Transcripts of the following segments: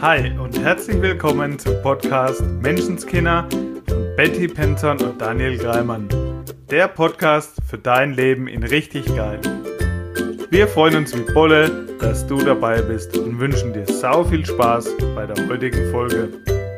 Hi und herzlich willkommen zum Podcast Menschenskinder von Betty Penton und Daniel Greimann. Der Podcast für dein Leben in richtig geil. Wir freuen uns wie Bolle, dass du dabei bist und wünschen dir sau viel Spaß bei der heutigen Folge.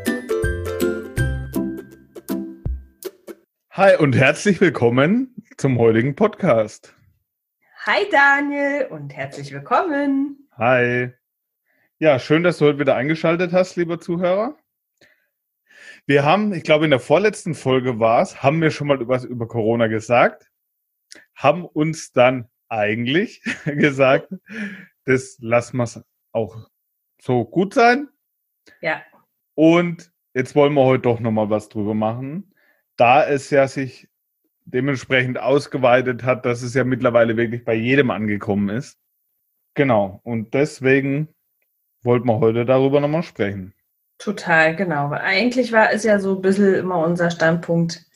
Hi und herzlich willkommen zum heutigen Podcast. Hi Daniel und herzlich willkommen. Hi. Ja, schön, dass du heute wieder eingeschaltet hast, lieber Zuhörer. Wir haben, ich glaube in der vorletzten Folge haben wir schon mal was über Corona gesagt, haben uns dann eigentlich gesagt, das lassen wir auch so gut sein. Ja. Und jetzt wollen wir heute doch nochmal was drüber machen, da es ja sich dementsprechend ausgeweitet hat, dass es ja mittlerweile wirklich bei jedem angekommen ist. Genau, und deswegen wollten wir heute darüber nochmal sprechen. Total, genau. Eigentlich war es ja so ein bisschen immer unser Standpunkt,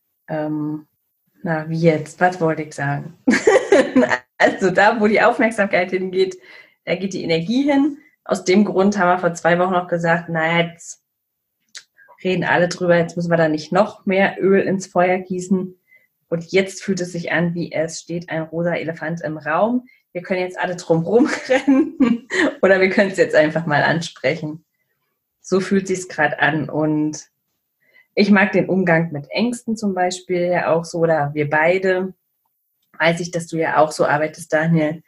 wie jetzt, was wollte ich sagen? Also da, wo die Aufmerksamkeit hingeht, da geht die Energie hin. Aus dem Grund haben wir vor 2 Wochen noch gesagt, naja, jetzt reden alle drüber, jetzt müssen wir da nicht noch mehr Öl ins Feuer gießen. Und jetzt fühlt es sich an, wie es steht ein rosa Elefant im Raum. Wir können jetzt alle drum rumrennen oder wir können es jetzt einfach mal ansprechen. So fühlt es sich gerade an. Und ich mag den Umgang mit Ängsten zum Beispiel ja auch so, oder wir beide, weiß ich, dass du ja auch so arbeitest, Daniel,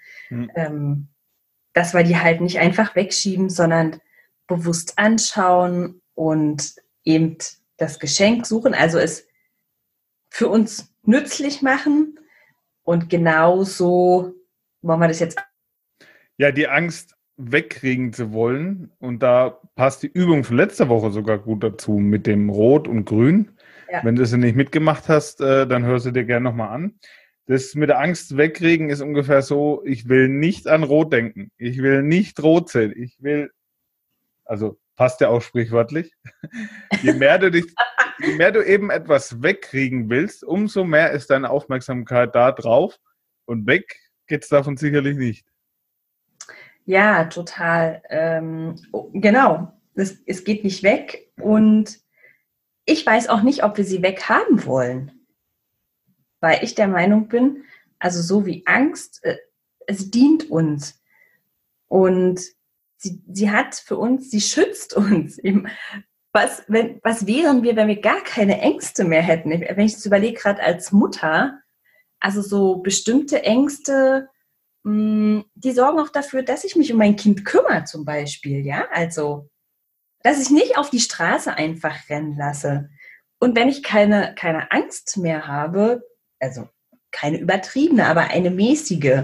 dass wir die halt nicht einfach wegschieben, sondern bewusst anschauen und eben das Geschenk suchen, also es für uns nützlich machen. Und genauso wollen wir das jetzt. Ja, die Angst wegkriegen zu wollen. Und da passt die Übung von letzter Woche sogar gut dazu mit dem Rot und Grün. Ja. Wenn du sie nicht mitgemacht hast, dann hör sie dir gerne nochmal an. Das mit der Angst wegkriegen ist ungefähr so, ich will nicht an Rot denken. Ich will nicht rot sehen. Also passt ja auch sprichwörtlich. Je mehr du eben etwas wegkriegen willst, umso mehr ist deine Aufmerksamkeit da drauf. Und weg geht's davon sicherlich nicht. Ja, total. Genau. Es geht nicht weg. Und ich weiß auch nicht, ob wir sie weghaben wollen. Weil ich der Meinung bin, also so wie Angst, es dient uns. Und sie hat für uns, sie schützt uns. Was wären wir, wenn wir gar keine Ängste mehr hätten? Wenn ich es überlege, gerade als Mutter, also so bestimmte Ängste, die sorgen auch dafür, dass ich mich um mein Kind kümmere zum Beispiel, ja, also, dass ich nicht auf die Straße einfach rennen lasse. Und wenn ich keine Angst mehr habe, also keine übertriebene, aber eine mäßige,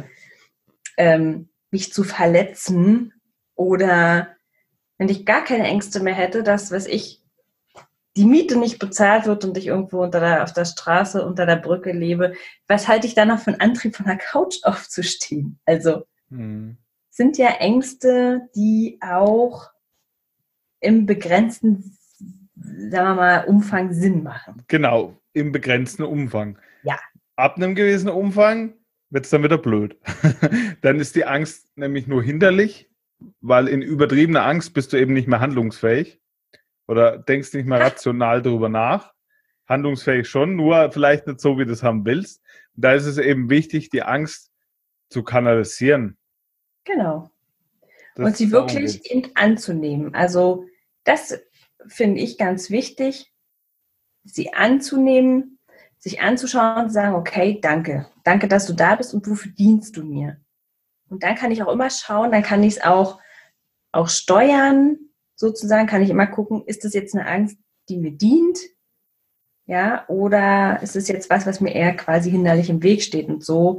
mich zu verletzen oder wenn ich gar keine Ängste mehr hätte, dass, die Miete nicht bezahlt wird und ich irgendwo auf der Straße unter der Brücke lebe, was halte ich da noch für einen Antrieb, von der Couch aufzustehen? Also sind ja Ängste, die auch im begrenzten, sagen wir mal, Umfang Sinn machen. Genau, im begrenzten Umfang. Ja. Ab einem gewissen Umfang wird es dann wieder blöd. Dann ist die Angst nämlich nur hinderlich, weil in übertriebener Angst bist du eben nicht mehr handlungsfähig. Oder denkst nicht mehr rational darüber nach. Handlungsfähig schon, nur vielleicht nicht so, wie du es haben willst. Und da ist es eben wichtig, die Angst zu kanalisieren. Genau. Und sie wirklich anzunehmen. Also das finde ich ganz wichtig, sie anzunehmen, sich anzuschauen und zu sagen, okay, danke. Danke, dass du da bist und wofür dienst du mir? Und dann kann ich auch immer schauen, dann kann ich es auch steuern, sozusagen kann ich immer gucken, ist das jetzt eine Angst, die mir dient? Ja, oder ist es jetzt was mir eher quasi hinderlich im Weg steht? Und so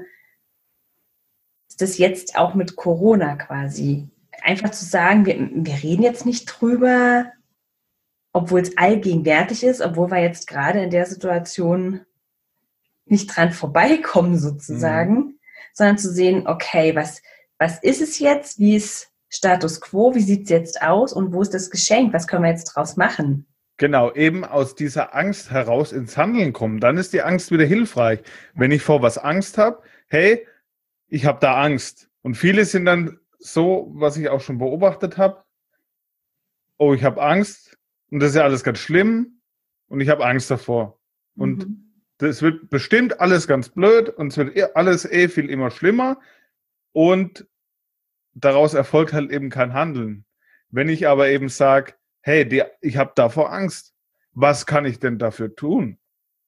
ist das jetzt auch mit Corona quasi. Einfach zu sagen, wir reden jetzt nicht drüber, obwohl es allgegenwärtig ist, obwohl wir jetzt gerade in der Situation nicht dran vorbeikommen sozusagen, sondern zu sehen, okay, was ist es jetzt? Wie ist Status quo, wie sieht es jetzt aus und wo ist das Geschenk? Was können wir jetzt draus machen? Genau, eben aus dieser Angst heraus ins Handeln kommen. Dann ist die Angst wieder hilfreich. Wenn ich vor was Angst habe, hey, ich habe da Angst. Und viele sind dann so, was ich auch schon beobachtet habe, oh, ich habe Angst und das ist ja alles ganz schlimm und ich habe Angst davor. Und das wird bestimmt alles ganz blöd und es wird alles viel immer schlimmer und daraus erfolgt halt eben kein Handeln. Wenn ich aber eben sage, hey, ich habe davor Angst, was kann ich denn dafür tun?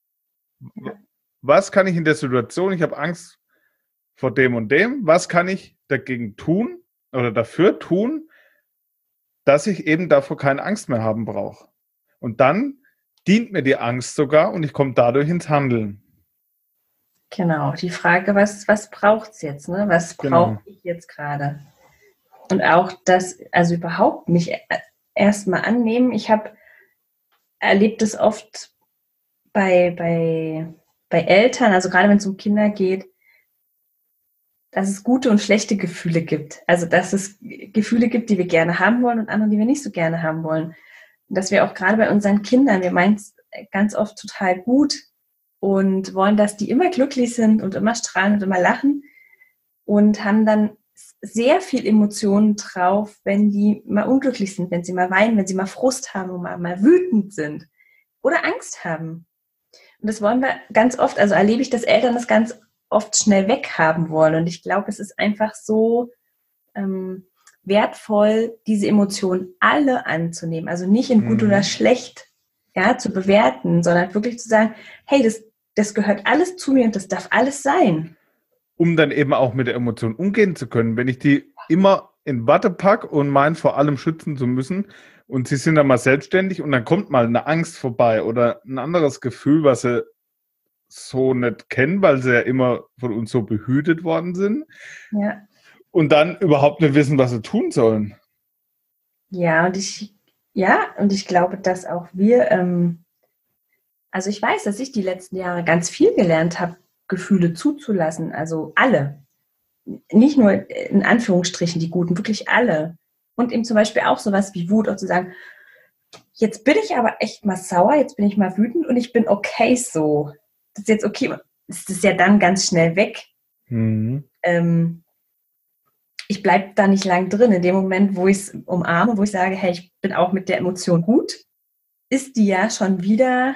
Was kann ich in der Situation, ich habe Angst vor dem und dem, was kann ich dagegen tun oder dafür tun, dass ich eben davor keine Angst mehr haben brauche? Und dann dient mir die Angst sogar und ich komme dadurch ins Handeln. Genau, die Frage, was braucht es jetzt? Ne? Was brauche ich jetzt gerade? Und auch das, also überhaupt mich erstmal annehmen. Ich habe erlebt es oft bei Eltern, also gerade wenn es um Kinder geht, dass es gute und schlechte Gefühle gibt. Also dass es Gefühle gibt, die wir gerne haben wollen und andere, die wir nicht so gerne haben wollen. Und dass wir auch gerade bei unseren Kindern, wir meinen es ganz oft total gut und wollen, dass die immer glücklich sind und immer strahlen und immer lachen und haben dann sehr viel Emotionen drauf, wenn die mal unglücklich sind, wenn sie mal weinen, wenn sie mal Frust haben und mal wütend sind oder Angst haben. Und das wollen wir ganz oft, also erlebe ich, dass Eltern das ganz oft schnell weghaben wollen. Und ich glaube, es ist einfach so wertvoll, diese Emotionen alle anzunehmen. Also nicht in gut oder schlecht zu bewerten, sondern wirklich zu sagen, hey, das gehört alles zu mir und das darf alles sein. Um dann eben auch mit der Emotion umgehen zu können. Wenn ich die immer in Watte packe und meine, vor allem schützen zu müssen und sie sind dann mal selbstständig und dann kommt mal eine Angst vorbei oder ein anderes Gefühl, was sie so nicht kennen, weil sie ja immer von uns so behütet worden sind. Ja. Und dann überhaupt nicht wissen, was sie tun sollen. Ja, und ich glaube, dass auch wir, also ich weiß, dass ich die letzten Jahre ganz viel gelernt habe, Gefühle zuzulassen, also alle. Nicht nur in Anführungsstrichen die Guten, wirklich alle. Und eben zum Beispiel auch sowas wie Wut, auch zu sagen, jetzt bin ich aber echt mal sauer, jetzt bin ich mal wütend und ich bin okay so. Das ist jetzt okay, das ist ja dann ganz schnell weg. Ich bleibe da nicht lang drin. In dem Moment, wo ich es umarme, wo ich sage, hey, ich bin auch mit der Emotion gut, ist die ja schon wieder,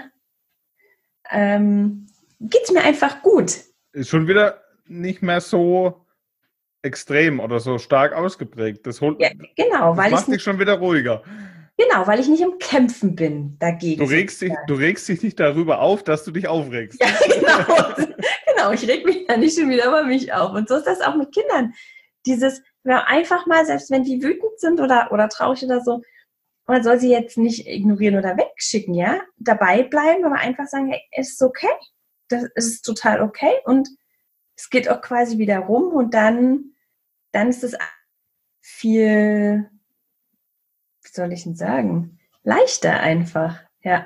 geht es mir einfach gut. Ist schon wieder nicht mehr so extrem oder so stark ausgeprägt. Das macht dich schon wieder ruhiger. Genau, weil ich nicht im Kämpfen bin dagegen. Du regst dich nicht darüber auf, dass du dich aufregst. Ja, genau, ich reg mich da nicht schon wieder über mich auf. Und so ist das auch mit Kindern. Einfach mal, selbst wenn die wütend sind oder traurig oder so, man soll sie jetzt nicht ignorieren oder wegschicken, ja? Dabei bleiben, aber einfach sagen, hey, es ist okay. Das ist total okay. Und es geht auch quasi wieder rum und dann ist es viel, wie soll ich denn sagen, leichter einfach, ja.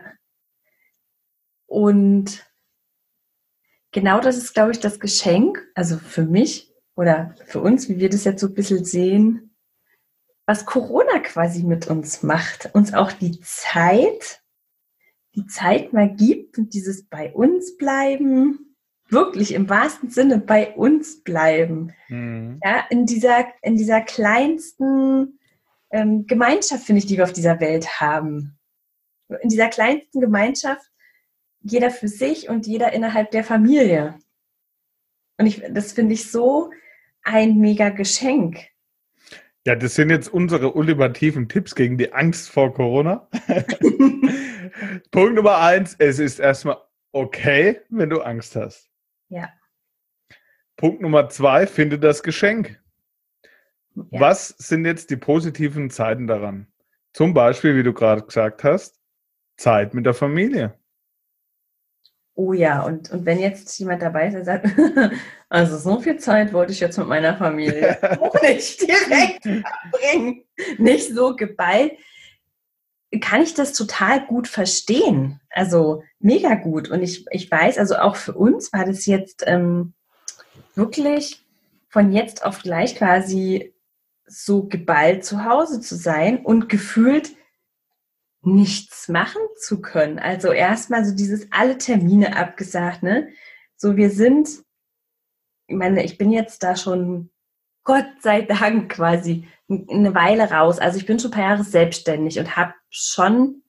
Und genau das ist, glaube ich, das Geschenk, also für mich oder für uns, wie wir das jetzt so ein bisschen sehen, was Corona quasi mit uns macht, uns auch die Zeit mal gibt und dieses bei uns bleiben, wirklich im wahrsten Sinne bei uns bleiben. Ja, in dieser kleinsten Gemeinschaft, finde ich, die wir auf dieser Welt haben. In dieser kleinsten Gemeinschaft, jeder für sich und jeder innerhalb der Familie. Und das finde ich so ein mega Geschenk. Ja, das sind jetzt unsere ultimativen Tipps gegen die Angst vor Corona. Punkt Nummer 1, es ist erstmal okay, wenn du Angst hast. Ja. Punkt Nummer 2, finde das Geschenk. Ja. Was sind jetzt die positiven Seiten daran? Zum Beispiel, wie du gerade gesagt hast, Zeit mit der Familie. Oh ja, und wenn jetzt jemand dabei ist, der sagt, also so viel Zeit wollte ich jetzt mit meiner Familie auch nicht direkt verbringen, nicht so geballt, kann ich das total gut verstehen. Also mega gut. Und ich weiß, also auch für uns war das jetzt wirklich von jetzt auf gleich quasi so geballt zu Hause zu sein und gefühlt nichts machen zu können. Also erstmal so dieses alle Termine abgesagt, ne? So ich meine, ich bin jetzt da schon Gott sei Dank quasi eine Weile raus. Also ich bin schon ein paar Jahre selbstständig und habe schon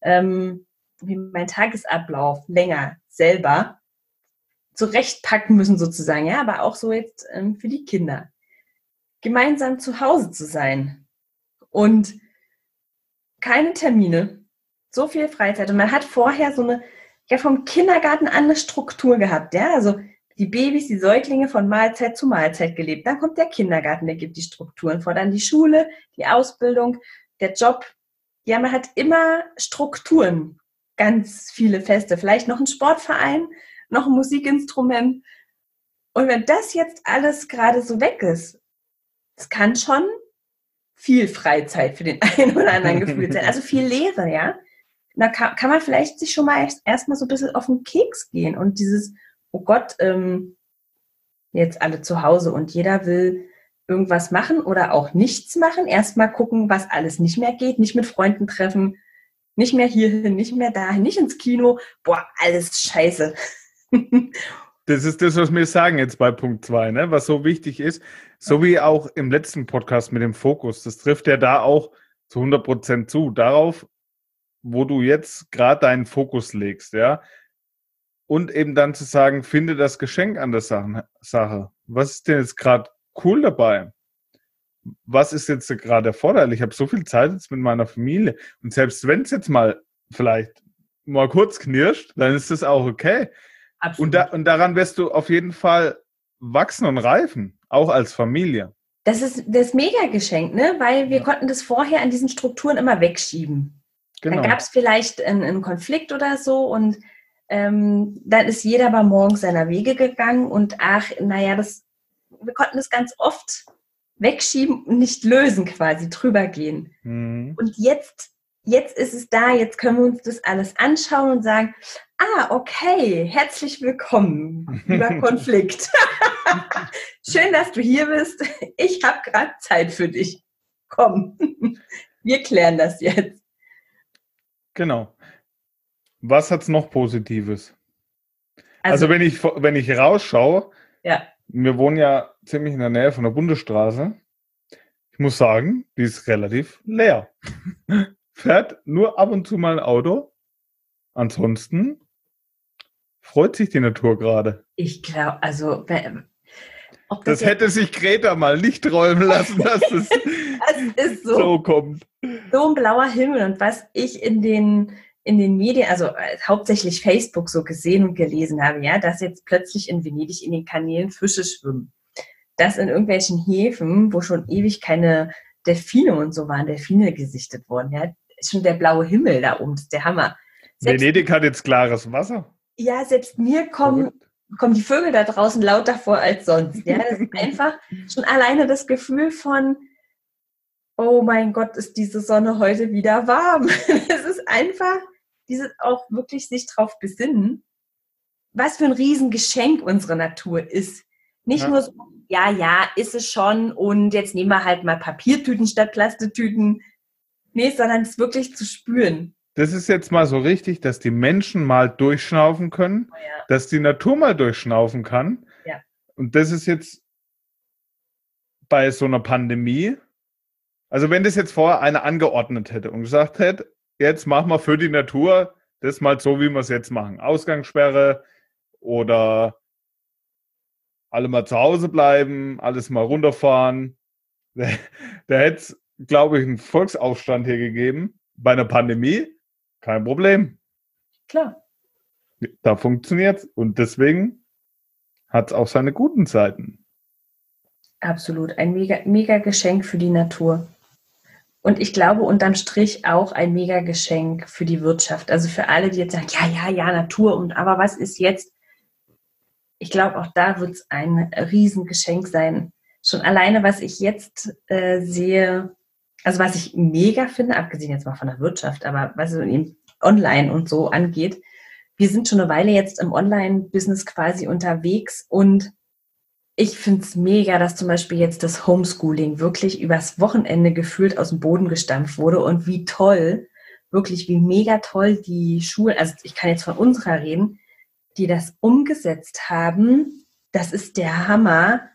wie mein Tagesablauf länger selber zurechtpacken müssen sozusagen, ja, aber auch so jetzt für die Kinder. Gemeinsam zu Hause zu sein und keine Termine, so viel Freizeit. Und man hat vorher so eine, ja, vom Kindergarten an eine Struktur gehabt, ja, also die Babys, die Säuglinge von Mahlzeit zu Mahlzeit gelebt. Dann kommt der Kindergarten, der gibt die Strukturen vor, dann die Schule, die Ausbildung, der Job. Ja, man hat immer Strukturen, ganz viele Feste, vielleicht noch ein Sportverein, noch ein Musikinstrument. Und wenn das jetzt alles gerade so weg ist, es kann schon viel Freizeit für den einen oder anderen gefühlt sein, also viel Leere, ja. Da kann man vielleicht sich schon mal erstmal so ein bisschen auf den Keks gehen und dieses, oh Gott, jetzt alle zu Hause und jeder will irgendwas machen oder auch nichts machen. Erstmal gucken, was alles nicht mehr geht, nicht mit Freunden treffen, nicht mehr hierhin, nicht mehr dahin, nicht ins Kino. Boah, alles scheiße. Das ist das, was wir sagen jetzt bei Punkt 2, ne? Was so wichtig ist, so wie auch im letzten Podcast mit dem Fokus. Das trifft ja da auch zu 100% zu. Darauf, wo du jetzt gerade deinen Fokus legst, ja. Und eben dann zu sagen, finde das Geschenk an der Sache. Was ist denn jetzt gerade cool dabei? Was ist jetzt gerade erforderlich? Ich habe so viel Zeit jetzt mit meiner Familie. Und selbst wenn es jetzt mal vielleicht mal kurz knirscht, dann ist das auch okay. Und daran wirst du auf jeden Fall wachsen und reifen, auch als Familie. Das ist das Mega-Geschenk, ne? Weil wir konnten das vorher an diesen Strukturen immer wegschieben. Genau. Dann gab es vielleicht einen Konflikt oder so und dann ist jeder aber morgens seiner Wege gegangen und wir konnten das ganz oft wegschieben und nicht lösen quasi, drüber gehen. Mhm. Und jetzt ist es da, jetzt können wir uns das alles anschauen und sagen, okay, herzlich willkommen, lieber Konflikt. Schön, dass du hier bist. Ich habe gerade Zeit für dich. Komm, wir klären das jetzt. Genau. Was hat's noch Positives? Also wenn ich rausschaue, ja. Wir wohnen ja ziemlich in der Nähe von der Bundesstraße. Ich muss sagen, die ist relativ leer. Fährt nur ab und zu mal ein Auto. Ansonsten freut sich die Natur gerade. Ich glaube, also das hätte sich Greta mal nicht träumen lassen, dass das, das ist so kommt. So ein blauer Himmel und was ich in den Medien, also hauptsächlich Facebook so gesehen und gelesen habe, ja, dass jetzt plötzlich in Venedig in den Kanälen Fische schwimmen. Dass in irgendwelchen Häfen, wo schon ewig keine Delfine und so waren, Delfine gesichtet wurden, ja, ist schon der blaue Himmel da oben, das ist der Hammer. Venedig hat jetzt klares Wasser. Ja, selbst mir kommen die Vögel da draußen lauter vor als sonst. Ja, das ist einfach schon alleine das Gefühl von, oh mein Gott, ist diese Sonne heute wieder warm. Es ist einfach dieses auch wirklich sich drauf besinnen, was für ein Riesengeschenk unsere Natur ist. Nicht nur so, ja, ist es schon und jetzt nehmen wir halt mal Papiertüten statt Plastiktüten. Nee, sondern es wirklich zu spüren. Das ist jetzt mal so richtig, dass die Menschen mal durchschnaufen können, dass die Natur mal durchschnaufen kann. Ja. Und das ist jetzt bei so einer Pandemie, also wenn das jetzt vorher einer angeordnet hätte und gesagt hätte, jetzt machen wir für die Natur das mal so, wie wir es jetzt machen. Ausgangssperre oder alle mal zu Hause bleiben, alles mal runterfahren. Da hätte es, glaube ich, einen Volksaufstand hier gegeben. Bei einer Pandemie kein Problem. Klar. Da funktioniert es. Und deswegen hat es auch seine guten Seiten. Absolut. Ein mega Geschenk für die Natur. Und ich glaube, unterm Strich auch ein mega Geschenk für die Wirtschaft. Also für alle, die jetzt sagen, ja, Natur, und aber was ist jetzt? Ich glaube, auch da wird es ein Riesengeschenk sein. Schon alleine, was ich jetzt sehe, also was ich mega finde, abgesehen jetzt mal von der Wirtschaft, aber was so eben online und so angeht, wir sind schon eine Weile jetzt im Online-Business quasi unterwegs und ich finde es mega, dass zum Beispiel jetzt das Homeschooling wirklich übers Wochenende gefühlt aus dem Boden gestampft wurde und wie toll, wirklich wie mega toll die Schulen, also ich kann jetzt von unserer reden, die das umgesetzt haben, das ist der Hammer.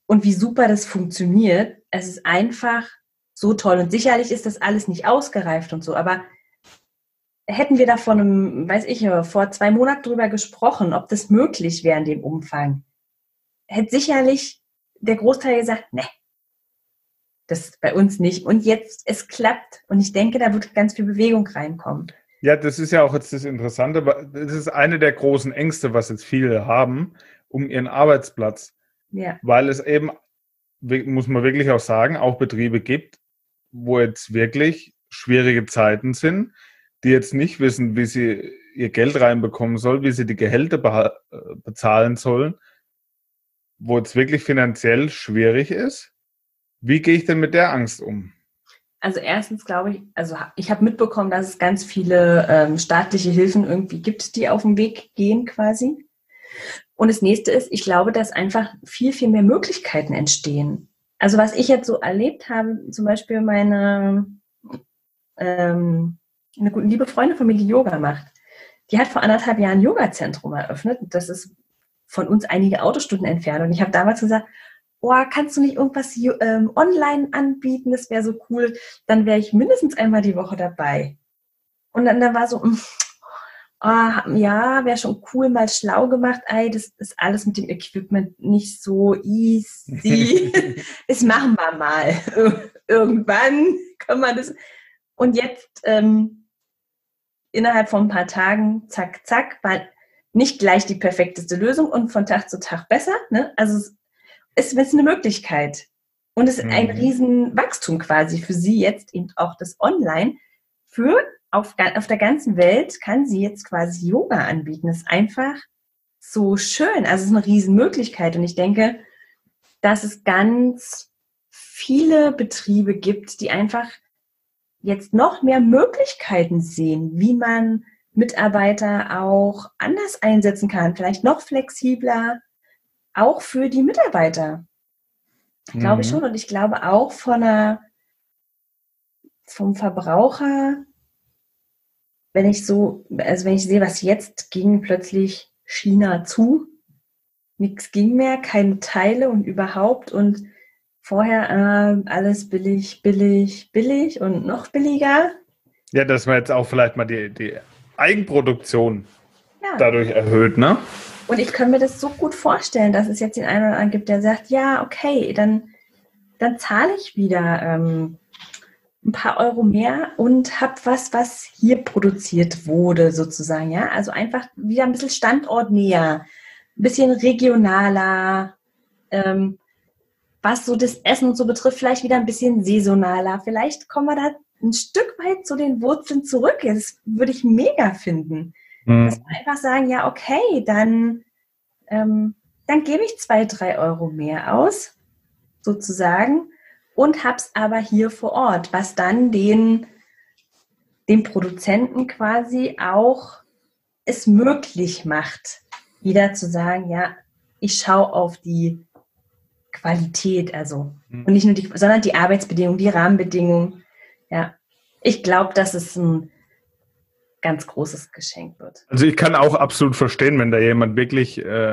und wie super das funktioniert. Es ist einfach so toll. Und sicherlich ist das alles nicht ausgereift und so, aber hätten wir da vor 2 Monaten drüber gesprochen, ob das möglich wäre in dem Umfang, hätte sicherlich der Großteil gesagt, ne, das ist bei uns nicht. Und jetzt, es klappt. Und ich denke, da wird ganz viel Bewegung reinkommen. Ja, das ist ja auch jetzt das Interessante. Das ist eine der großen Ängste, was jetzt viele haben, um ihren Arbeitsplatz. Ja. Weil es eben, muss man wirklich auch sagen, auch Betriebe gibt, wo jetzt wirklich schwierige Zeiten sind, die jetzt nicht wissen, wie sie ihr Geld reinbekommen sollen, wie sie die Gehälter bezahlen sollen, wo es wirklich finanziell schwierig ist. Wie gehe ich denn mit der Angst um? Also erstens glaube ich, ich habe mitbekommen, dass es ganz viele staatliche Hilfen irgendwie gibt, die auf dem Weg gehen quasi. Und das nächste ist, ich glaube, dass einfach viel, viel mehr Möglichkeiten entstehen. Also was ich jetzt so erlebt habe, zum Beispiel eine liebe Freundin von mir, die Yoga macht, die hat vor 1,5 Jahren ein Yoga-Zentrum eröffnet. Das ist von uns einige Autostunden entfernt. Und ich habe damals gesagt, kannst du nicht irgendwas online anbieten? Das wäre so cool. Dann wäre ich mindestens einmal die Woche dabei. Und dann war so, ja, wäre schon cool, mal schlau gemacht. Das ist alles mit dem Equipment nicht so easy. Das machen wir mal. Irgendwann kann man das. Und jetzt innerhalb von ein paar Tagen, zack, zack, war nicht gleich die perfekteste Lösung und von Tag zu Tag besser. Ne? Also es ist eine Möglichkeit. Und es ist ein Riesenwachstum quasi für sie jetzt eben auch das Online. Auf der ganzen Welt kann sie jetzt quasi Yoga anbieten. Das ist einfach so schön. Also es ist eine Riesenmöglichkeit. Und ich denke, dass es ganz viele Betriebe gibt, die einfach jetzt noch mehr Möglichkeiten sehen, wie man Mitarbeiter auch anders einsetzen kann, vielleicht noch flexibler, auch für die Mitarbeiter. Glaube ich schon. Und ich glaube auch vom Verbraucher, wenn ich sehe, was jetzt ging, plötzlich China zu, nichts ging mehr, keine Teile und überhaupt und vorher alles billig, billig, billig und noch billiger. Ja, dass man jetzt auch vielleicht mal die Eigenproduktion dadurch erhöht, ne? Und ich kann mir das so gut vorstellen, dass es jetzt den einen oder anderen gibt, der sagt, ja, okay, dann zahle ich wieder ein paar Euro mehr und habe was hier produziert wurde, sozusagen, ja. Also einfach wieder ein bisschen standortnäher, ein bisschen regionaler, was so das Essen und so betrifft, vielleicht wieder ein bisschen saisonaler. Vielleicht kommen wir da ein Stück weit zu den Wurzeln zurück. Das würde ich mega finden. Dass wir einfach sagen, ja, okay, dann gebe ich 2, 3 Euro mehr aus, sozusagen, und hab's aber hier vor Ort, was dann den Produzenten quasi auch es möglich macht, wieder zu sagen, ja, ich schaue auf die Qualität, also und nicht nur sondern die Arbeitsbedingungen, die Rahmenbedingungen. Ja, ich glaube, dass es ein ganz großes Geschenk wird. Also ich kann auch absolut verstehen, wenn da jemand wirklich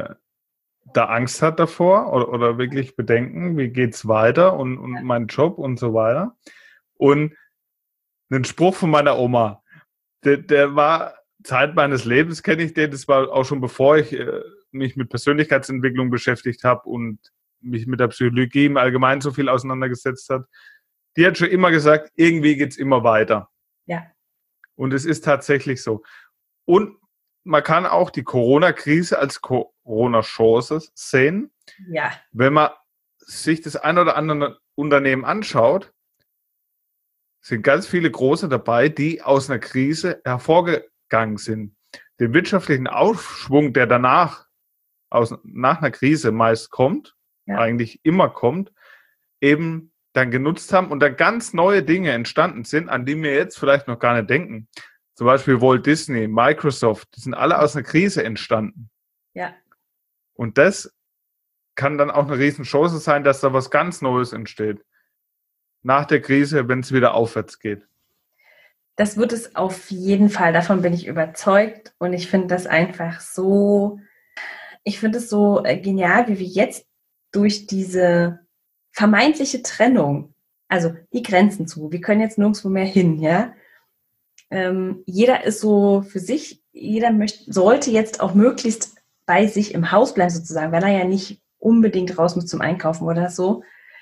da Angst hat davor oder wirklich Bedenken, wie geht's weiter und mein Job und so weiter. Und ein Spruch von meiner Oma, der war Zeit meines Lebens, kenne ich den, das war auch schon bevor ich mich mit Persönlichkeitsentwicklung beschäftigt habe und mich mit der Psychologie im Allgemeinen so viel auseinandergesetzt hat. Die hat schon immer gesagt, irgendwie geht's immer weiter. Ja. Und es ist tatsächlich so. Und man kann auch die Corona-Krise als Corona-Chance sehen. Ja. Wenn man sich das ein oder andere Unternehmen anschaut, sind ganz viele große dabei, die aus einer Krise hervorgegangen sind. Den wirtschaftlichen Aufschwung, der nach einer Krise meist kommt, eigentlich immer kommt, eben dann genutzt haben und dann ganz neue Dinge entstanden sind, an die wir jetzt vielleicht noch gar nicht denken. Zum Beispiel Walt Disney, Microsoft, die sind alle aus einer Krise entstanden. Ja. Und das kann dann auch eine Riesenchance sein, dass da was ganz Neues entsteht. Nach der Krise, wenn es wieder aufwärts geht. Das wird es auf jeden Fall, davon bin ich überzeugt. Und ich finde das einfach so, ich finde es so genial, wie wir jetzt durch diese vermeintliche Trennung, also die Grenzen zu, wir können jetzt nirgendwo mehr hin, ja. Jeder ist so für sich, sollte jetzt auch möglichst bei sich im Haus bleiben sozusagen, weil er ja nicht unbedingt raus muss zum Einkaufen oder so.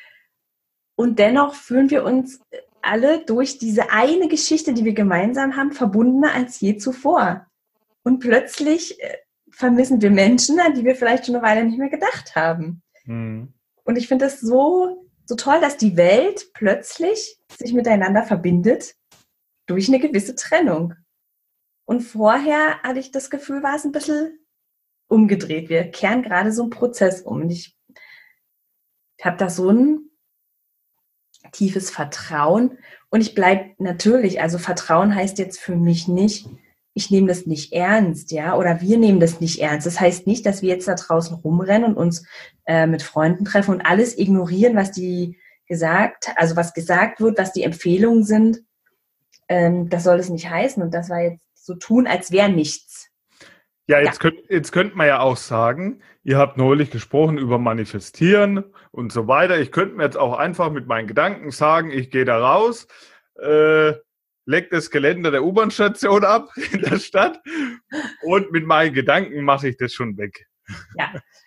Und dennoch fühlen wir uns alle durch diese eine Geschichte, die wir gemeinsam haben, verbundener als je zuvor. Und plötzlich vermissen wir Menschen, an die wir vielleicht schon eine Weile nicht mehr gedacht haben. Mhm. Und ich finde es so toll, dass die Welt plötzlich sich miteinander verbindet durch eine gewisse Trennung. Und vorher hatte ich das Gefühl, war es ein bisschen umgedreht. Wir kehren gerade so einen Prozess um. Und ich habe da so ein tiefes Vertrauen. Und ich bleibe natürlich, also Vertrauen heißt jetzt für mich nicht, ich nehme das nicht ernst, ja, oder wir nehmen das nicht ernst. Das heißt nicht, dass wir jetzt da draußen rumrennen und uns mit Freunden treffen und alles ignorieren, was was gesagt wird, was die Empfehlungen sind. Das soll es nicht heißen. Und das war jetzt so tun, als wäre nichts. Ja, jetzt könnt man ja auch sagen, ihr habt neulich gesprochen über Manifestieren und so weiter. Ich könnte mir jetzt auch einfach mit meinen Gedanken sagen, ich gehe da raus, leck das Geländer der U-Bahn-Station ab in der Stadt und mit meinen Gedanken mache ich das schon weg. Ja.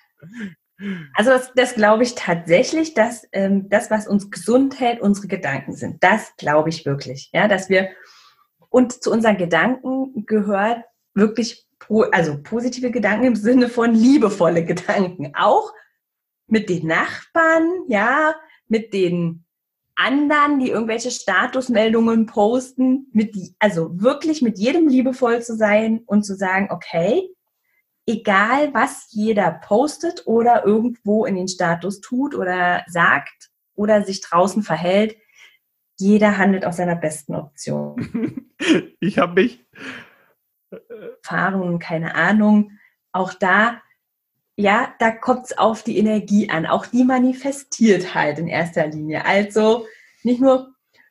Also das glaube ich tatsächlich, dass das, was uns gesund hält, unsere Gedanken sind. Das glaube ich wirklich. Ja, dass wir, und zu unseren Gedanken gehört wirklich positive Gedanken im Sinne von liebevolle Gedanken. Auch mit den Nachbarn, ja, mit den anderen, die irgendwelche Statusmeldungen posten, also wirklich mit jedem liebevoll zu sein und zu sagen, okay, egal was jeder postet oder irgendwo in den Status tut oder sagt oder sich draußen verhält, jeder handelt aus seiner besten Option. Ich habe mich Erfahrungen, keine Ahnung, auch da, ja, da kommt es auf die Energie an, auch die manifestiert halt in erster Linie. Also nicht nur,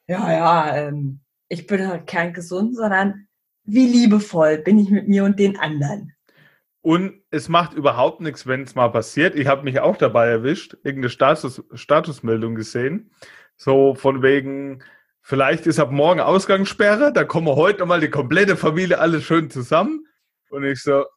ich bin halt kerngesund, sondern wie liebevoll bin ich mit mir und den anderen. Und es macht überhaupt nichts, wenn es mal passiert. Ich habe mich auch dabei erwischt, irgendeine Statusmeldung gesehen, so von wegen, vielleicht ist ab morgen Ausgangssperre, da kommen wir heute nochmal die komplette Familie alle schön zusammen. Und ich so,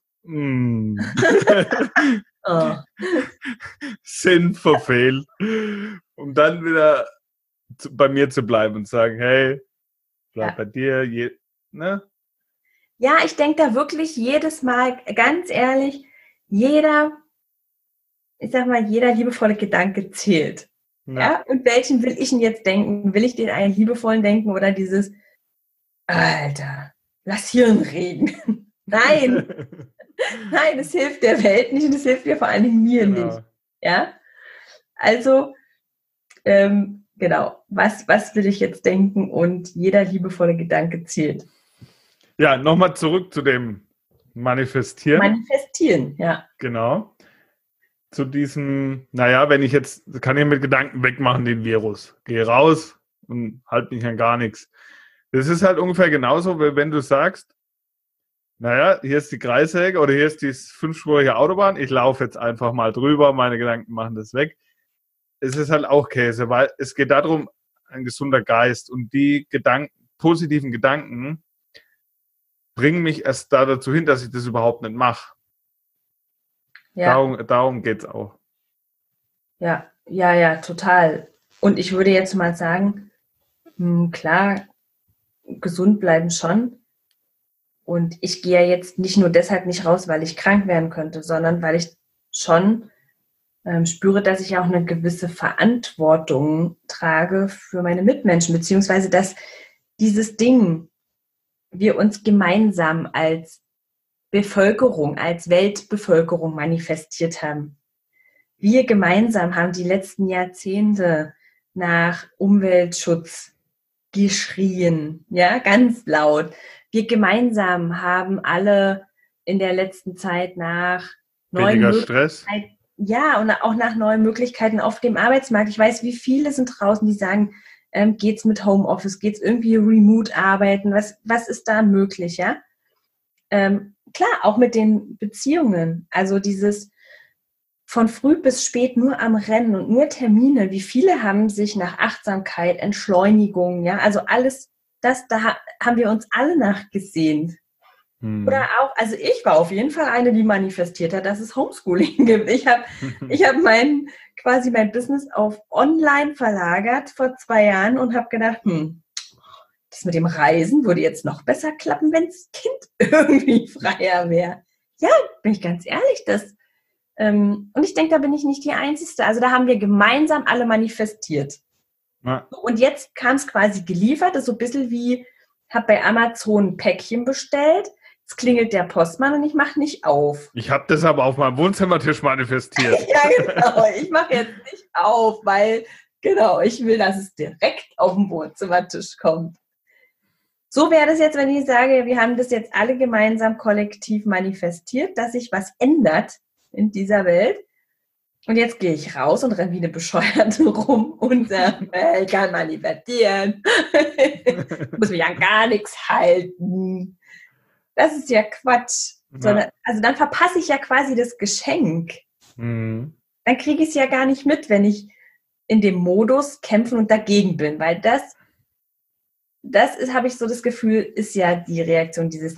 Oh. Sinn verfehlt. Um dann wieder bei mir zu bleiben und sagen, hey, bleib bei dir, ne? Ja, ich denke da wirklich jedes Mal, ganz ehrlich, jeder liebevolle Gedanke zählt. Ja. Und welchen will ich denn jetzt denken? Will ich den einen liebevollen denken oder dieses, Alter, lass Hirn reden? Nein. Nein, es hilft der Welt nicht und es hilft mir vor allen Dingen mir nicht. Ja? Also, genau, was will ich jetzt denken? Und jeder liebevolle Gedanke zählt. Ja, nochmal zurück zu dem Manifestieren. Manifestieren, ja. Genau. Zu diesem, wenn ich jetzt, kann ich mit Gedanken wegmachen, den Virus. Gehe raus und halt mich an gar nichts. Das ist halt ungefähr genauso, wie wenn du sagst, hier ist die Kreissäge oder hier ist die 5-spurige Autobahn, ich laufe jetzt einfach mal drüber, meine Gedanken machen das weg. Es ist halt auch Käse, weil es geht darum, ein gesunder Geist und die positiven Gedanken bringen mich erst dazu hin, dass ich das überhaupt nicht mache. Ja. Darum geht es auch. Ja, total. Und ich würde jetzt mal sagen, klar, gesund bleiben schon. Und ich gehe ja jetzt nicht nur deshalb nicht raus, weil ich krank werden könnte, sondern weil ich schon spüre, dass ich auch eine gewisse Verantwortung trage für meine Mitmenschen, beziehungsweise dass dieses Ding, wir uns gemeinsam als Bevölkerung, als Weltbevölkerung manifestiert haben. Wir gemeinsam haben die letzten Jahrzehnte nach Umweltschutz geschrien, ja, ganz laut. Wir gemeinsam haben alle in der letzten Zeit nach neuen Möglichkeiten, und auch nach neuen Möglichkeiten auf dem Arbeitsmarkt. Ich weiß, wie viele sind draußen, die sagen, geht's mit Homeoffice, geht's irgendwie remote arbeiten, was ist da möglich, ja? Klar, auch mit den Beziehungen, also dieses von früh bis spät nur am Rennen und nur Termine. Wie viele haben sich nach Achtsamkeit, Entschleunigung, ja, also alles das, da haben wir uns alle nachgesehnt. Oder auch, also ich war auf jeden Fall eine, die manifestiert hat, dass es Homeschooling gibt. Ich hab mein Business auf online verlagert vor 2 Jahren und habe gedacht, das mit dem Reisen würde jetzt noch besser klappen, wenn das Kind irgendwie freier wäre. Ja, bin ich ganz ehrlich, und ich denke, da bin ich nicht die Einzige. Also da haben wir gemeinsam alle manifestiert. Ja. Und jetzt kam es quasi geliefert, das ist so ein bisschen wie, habe bei Amazon ein Päckchen bestellt, jetzt klingelt der Postmann und ich mache nicht auf. Ich habe das aber auf meinem Wohnzimmertisch manifestiert. Ja, genau, ich mache jetzt nicht auf, weil, genau, ich will, dass es direkt auf den Wohnzimmertisch kommt. So wäre das jetzt, wenn ich sage, wir haben das jetzt alle gemeinsam kollektiv manifestiert, dass sich was ändert in dieser Welt. Und jetzt gehe ich raus und renne wie eine Bescheuerte rum und sage, ich kann manifestieren. Muss mich an gar nichts halten. Das ist ja Quatsch. Ja. Also dann verpasse ich ja quasi das Geschenk. Dann kriege ich es ja gar nicht mit, wenn ich in dem Modus kämpfen und dagegen bin. Weil das ist, habe ich so das Gefühl, ist ja die Reaktion dieses,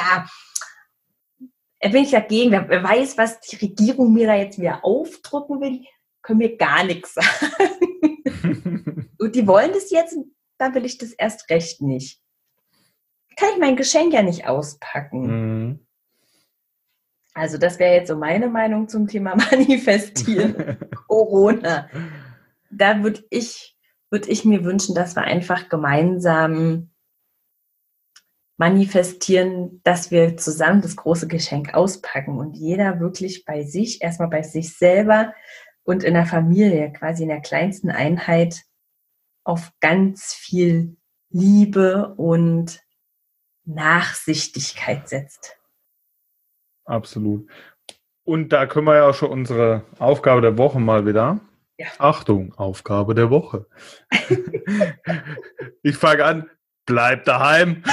bin ich dagegen, wer weiß, was die Regierung mir da jetzt wieder aufdrücken will, können mir gar nichts sagen. Und die wollen das jetzt, dann will ich das erst recht nicht. Kann ich mein Geschenk ja nicht auspacken. Also das wäre jetzt so meine Meinung zum Thema Manifestieren. Corona. Da würde ich mir wünschen, dass wir einfach gemeinsam manifestieren, dass wir zusammen das große Geschenk auspacken und jeder wirklich bei sich, erstmal bei sich selber und in der Familie, quasi in der kleinsten Einheit, auf ganz viel Liebe und Nachsichtigkeit setzt. Absolut. Und da können wir ja auch schon unsere Aufgabe der Woche mal wieder. Ja. Achtung, Aufgabe der Woche. Ich fange an. Bleib daheim.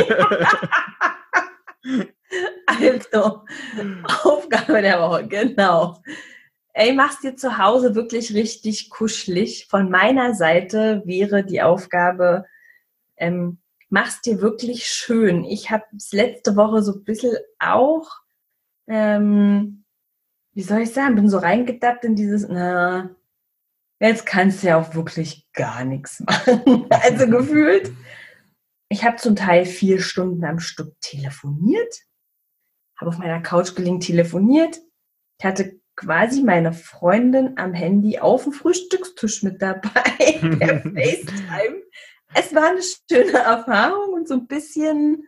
Also, Aufgabe der Woche, genau. Ey, mach's dir zu Hause wirklich richtig kuschelig. Von meiner Seite wäre die Aufgabe, mach's dir wirklich schön. Ich habe es letzte Woche so ein bisschen auch, wie soll ich sagen, bin so reingedappt in dieses, jetzt kannst du ja auch wirklich gar nichts machen. Also gefühlt. Ich habe zum Teil 4 Stunden am Stück telefoniert, habe auf meiner Couch gelegen telefoniert. Ich hatte quasi meine Freundin am Handy auf dem Frühstückstisch mit dabei, per FaceTime. Es war eine schöne Erfahrung und so ein bisschen,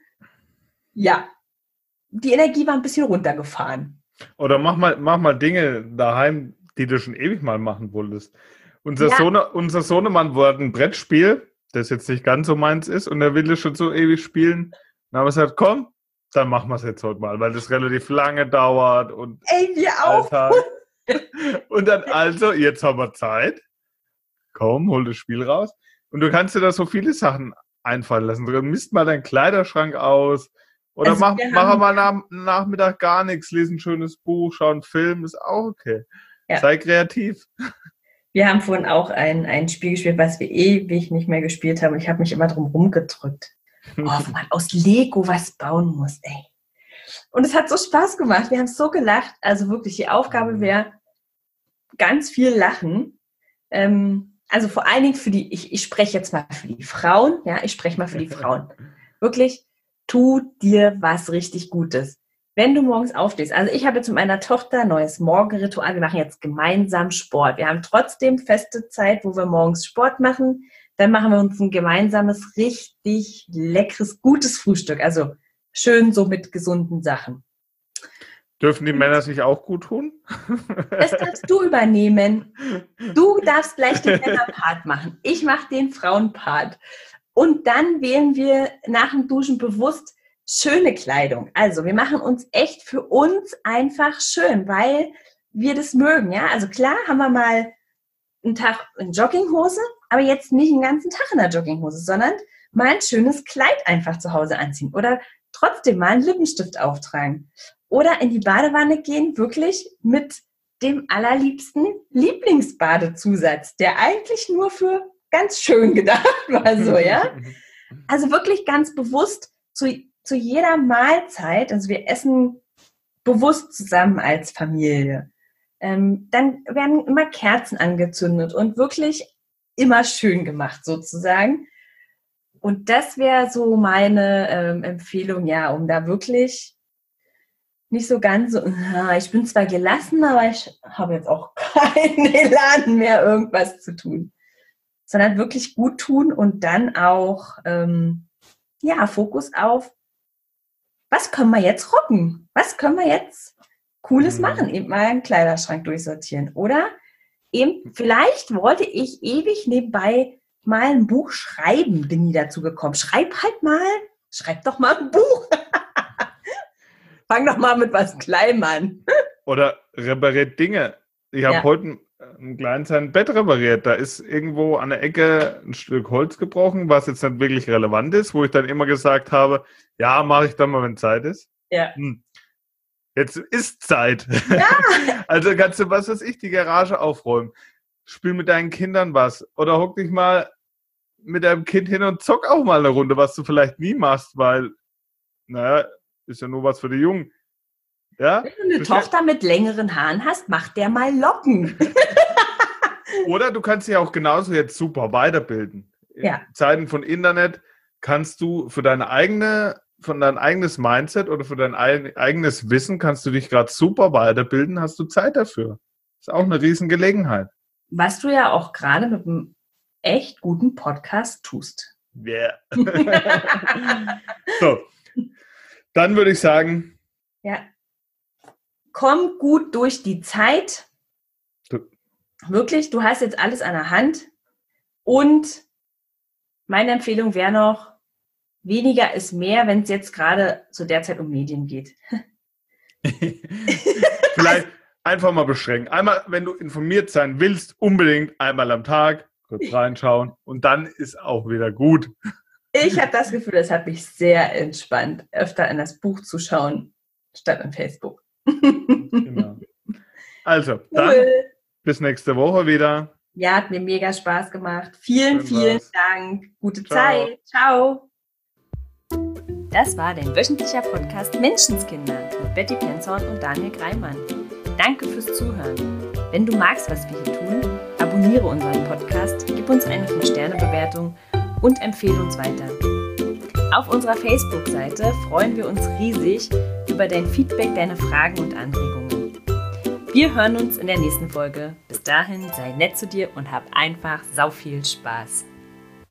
ja, die Energie war ein bisschen runtergefahren. Oder mach mal Dinge daheim, die du schon ewig mal machen wolltest. Unser Sohnemann wollte ein Brettspiel, das jetzt nicht ganz so meins ist und er will es schon so ewig spielen. Dann haben wir gesagt, komm, dann machen wir es jetzt heute mal, weil das relativ lange dauert. Und wir auch. Und dann also, jetzt haben wir Zeit. Komm, hol das Spiel raus. Und du kannst dir da so viele Sachen einfallen lassen. Du misst mal deinen Kleiderschrank aus oder also mach mal am Nachmittag gar nichts, lese ein schönes Buch, schau einen Film, ist auch okay. Ja. Sei kreativ. Wir haben vorhin auch ein Spiel gespielt, was wir ewig nicht mehr gespielt haben. Und ich habe mich immer drum rumgedrückt. Oh, man aus Lego was bauen muss, ey. Und es hat so Spaß gemacht. Wir haben so gelacht. Also wirklich, die Aufgabe wäre ganz viel Lachen. Also vor allen Dingen für die, ich spreche jetzt mal für die Frauen. Ja, ich spreche mal für die Frauen. Wirklich, tu dir was richtig Gutes. Wenn du morgens aufstehst, also ich habe jetzt mit meiner Tochter ein neues Morgenritual, wir machen jetzt gemeinsam Sport. Wir haben trotzdem feste Zeit, wo wir morgens Sport machen. Dann machen wir uns ein gemeinsames, richtig leckeres, gutes Frühstück. Also schön so mit gesunden Sachen. Dürfen die Männer sich auch gut tun? Das darfst du übernehmen. Du darfst gleich den Männerpart machen. Ich mache den Frauenpart. Und dann wählen wir nach dem Duschen bewusst schöne Kleidung. Also wir machen uns echt für uns einfach schön, weil wir das mögen. Ja, also klar haben wir mal einen Tag in Jogginghose, aber jetzt nicht den ganzen Tag in der Jogginghose, sondern mal ein schönes Kleid einfach zu Hause anziehen oder trotzdem mal einen Lippenstift auftragen oder in die Badewanne gehen, wirklich mit dem allerliebsten Lieblingsbadezusatz, der eigentlich nur für ganz schön gedacht war, so, ja. Also wirklich ganz bewusst zu jeder Mahlzeit, also wir essen bewusst zusammen als Familie. Dann werden immer Kerzen angezündet und wirklich immer schön gemacht sozusagen. Und das wäre so meine Empfehlung, ja, um da wirklich nicht so ganz so, ich bin zwar gelassen, aber ich habe jetzt auch keinen Elan mehr, irgendwas zu tun. Sondern wirklich gut tun und dann auch Fokus auf, was können wir jetzt rocken? Was können wir jetzt Cooles machen? Eben mal einen Kleiderschrank durchsortieren. Oder eben, vielleicht wollte ich ewig nebenbei mal ein Buch schreiben, bin nie dazu gekommen. Schreib doch mal ein Buch. Fang doch mal mit was Kleinem an. Oder repariert Dinge. Ich habe heute ein kleines sein Bett repariert. Da ist irgendwo an der Ecke ein Stück Holz gebrochen, was jetzt nicht wirklich relevant ist, wo ich dann immer gesagt habe, ja, mache ich dann mal, wenn Zeit ist. Ja. Jetzt ist Zeit. Ja. Also kannst du, was weiß ich, die Garage aufräumen. Spiel mit deinen Kindern was. Oder hock dich mal mit deinem Kind hin und zock auch mal eine Runde, was du vielleicht nie machst, weil, ist ja nur was für die Jungen. Ja? Wenn du eine Tochter mit längeren Haaren hast, mach der mal Locken. Oder du kannst dich auch genauso jetzt super weiterbilden. Ja. In Zeiten von Internet kannst du für dein eigenes Mindset oder für dein eigenes Wissen kannst du dich gerade super weiterbilden, hast du Zeit dafür. Ist auch eine Riesengelegenheit. Was du ja auch gerade mit einem echt guten Podcast tust. Yeah. So, dann würde ich sagen, ja. Komm gut durch die Zeit. Wirklich, du hast jetzt alles an der Hand. Und meine Empfehlung wäre noch, weniger ist mehr, wenn es jetzt gerade zu der Zeit um Medien geht. Vielleicht einfach mal beschränken. Einmal, wenn du informiert sein willst, unbedingt einmal am Tag kurz reinschauen und dann ist auch wieder gut. Ich habe das Gefühl, das hat mich sehr entspannt, öfter in das Buch zu schauen, statt an Facebook. Genau. Also, dann bis nächste Woche wieder. Ja, hat mir mega Spaß gemacht. Vielen Dank. Gute Zeit. Ciao. Das war dein wöchentlicher Podcast Menschenskinder mit Betty Penzorn und Daniel Greimann. Danke fürs Zuhören. Wenn du magst, was wir hier tun, abonniere unseren Podcast, gib uns eine 5-Sterne-Bewertung und empfehle uns weiter. Auf unserer Facebook-Seite freuen wir uns riesig über dein Feedback, deine Fragen und Anregungen. Wir hören uns in der nächsten Folge. Bis dahin, sei nett zu dir und hab einfach sau viel Spaß.